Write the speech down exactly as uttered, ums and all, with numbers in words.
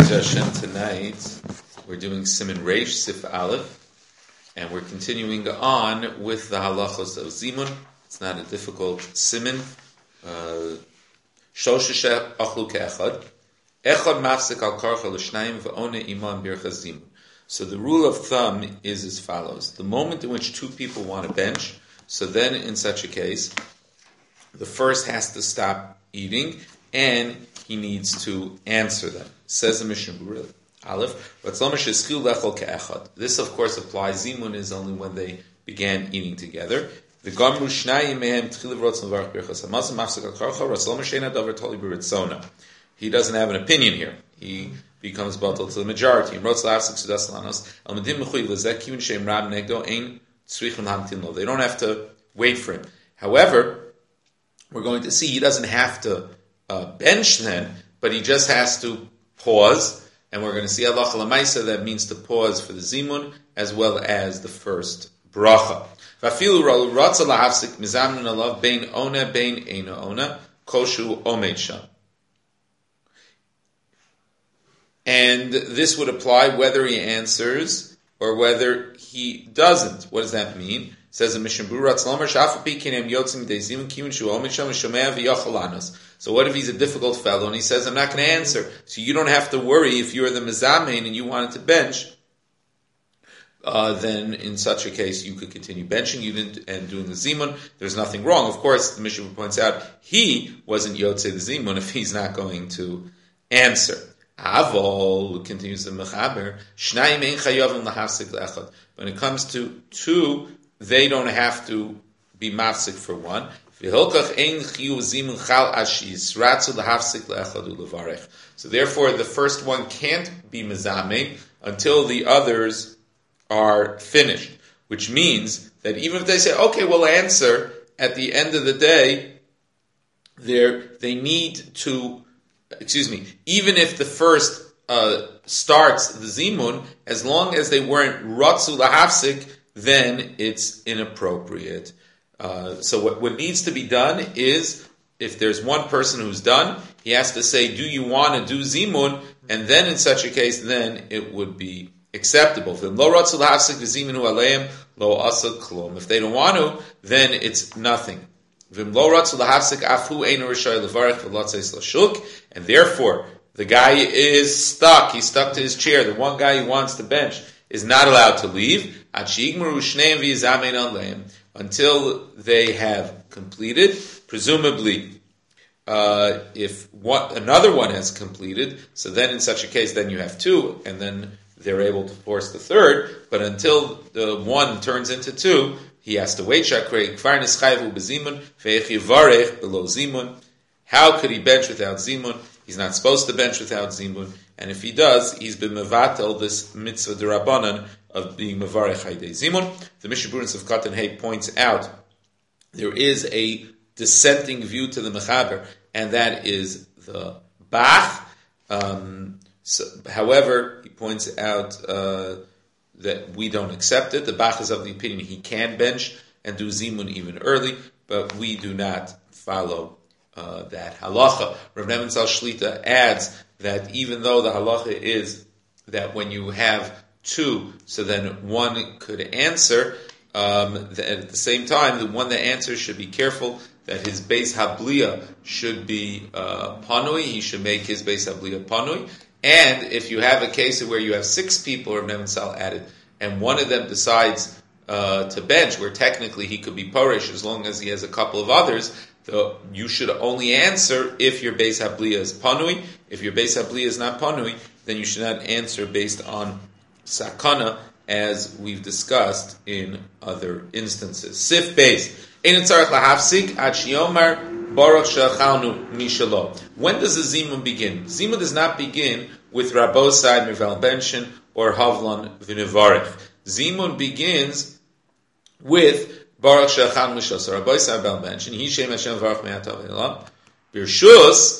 Hashem, tonight we're doing Siman Reish, Sif Aleph, and we're continuing on with the halachos of Zimun. It's not a difficult Siman. Shosheshe achlu ke'echad. Echad mafsik al karcha l'shnayim v'one iman bircha Zimun. So the rule of thumb is as follows. The moment in which two people want to bench, so then in such a case, the first has to stop eating, and he needs to answer them. Says the Mishnah Berurah, Aleph, this of course applies, Zimun is only when they began eating together. He doesn't have an opinion here. He becomes batal to the majority. They don't have to wait for him. However, we're going to see he doesn't have to uh, bench then, but he just has to pause, and we're going to see halacha l'maisa that means to pause for the zimun as well as the first bracha. V'afilu ratza lahafsik mizamnin alav bein ona bein eina ona koshu omed sham. And this would apply whether he answers or whether he doesn't. What does that mean? It says in Mishnah Berurah, so what if he's a difficult fellow and he says, I'm not going to answer. So you don't have to worry if you're the mezamein and you wanted to bench. Uh, then in such a case you could continue benching you didn't, and doing the zimun. There's nothing wrong. Of course, the Mishnah points out he wasn't yotze the zimun if he's not going to answer. Avol, continues the Mechaber, Shnayim ein chayavim lahafsik le'echad. When it comes to two, they don't have to be mafsik for one. So therefore, the first one can't be mezamein until the others are finished. Which means that even if they say, okay, we'll answer, at the end of the day, they need to, excuse me, even if the first uh, starts the zimun, as long as they weren't ratzu lahafsik, then it's inappropriate. Uh, so what, what needs to be done is, if there's one person who's done, he has to say, do you want to do zimun? And then in such a case, then it would be acceptable. If they don't want to, then it's nothing. And therefore, the guy is stuck. He's stuck to his chair. The one guy who wants to bench is not allowed to leave until they have completed. Presumably, uh, if one, another one has completed, so then in such a case, then you have two, and then they're able to force the third. But until the one turns into two, he has to wait. How could he bench without zimun? He's not supposed to bench without zimun. And if he does, he's been mevatel this mitzvah derabanan of being mevarech haydei zimun. The Mishnah Berurah of Katan Hay points out there is a dissenting view to the Mechaber, and that is the Bach. Um, so, however, he points out uh, that we don't accept it. The Bach is of the opinion he can bench and do zimun even early, but we do not follow uh, that halacha. Rav Nebenzahl Shlita adds that even though the halacha is that when you have two, so then one could answer, um, that at the same time, the one that answers should be careful that his base habliya should be uh, panui. He should make his base habliya panui. And if you have a case where you have six people, Rav Nebenzahl added, and one of them decides uh, to bench, where technically he could be parish as long as he has a couple of others, so you should only answer if your base habliya is panui. If your base habliya is not panui, then you should not answer based on sakana, as we've discussed in other instances. Sif base. When does the zimun begin? Zimun does not begin with Rabosai Mival Benshin or Havlan Vinivarich. Zimun begins with Baruch Shechan Mishos or Rabosai Mival Benshin. He Shem Hashem Varach Me'atav Elam. Birshus